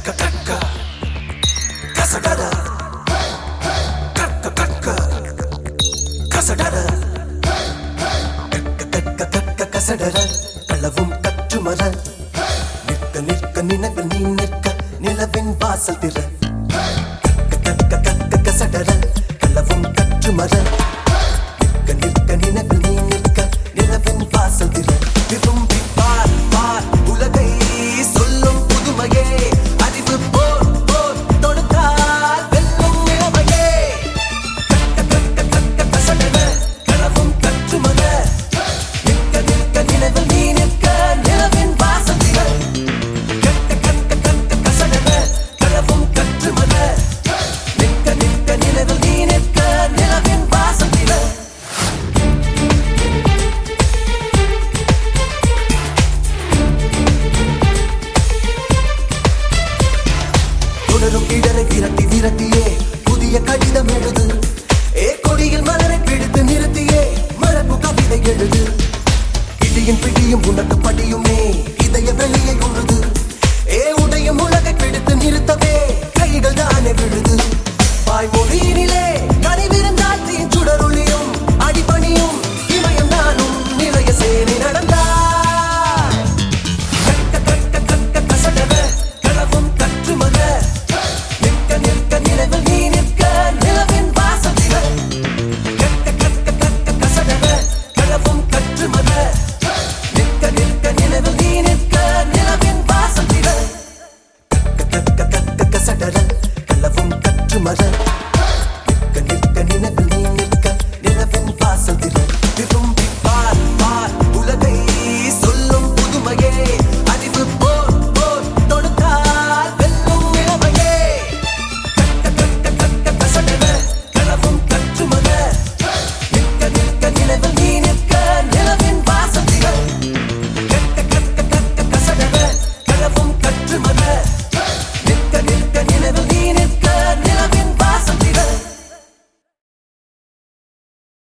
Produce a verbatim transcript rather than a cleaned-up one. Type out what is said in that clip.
களவும் கற்றுமர நிற்க நிற்க நினைவில் நீ நிற்க நிலவின் வாசல் திற கசடர களவும் கற்றுமர நிற்க நிற்க நினைவில் நீ நிற்க நிலவின் வாசல் திற விரும்பி பார் பார் உலகை சொல்லும் புதுமையே அறிவு போர் போர் தொடுத்தால் வெல்லும் இளமையே கசடர களவும் கற்றுமர நிற்க நிற்க நினைவில் நீ நிற்க நிலவின் வாசல் திற கசடர களவும் கற்றுமர நிற்க நிற்க நினைவில் நீ நிற்க நிலவின் வாசல் திற தொடரும் இடரை விரட்டி விரட்டியே புதிய கடிதம் எழுது ஏ கொடியில் மலரை பிடித்து நிறுத்தியே மரபு கவிதை எழுது இடியின் பிடியும் உனக்கு படியுமே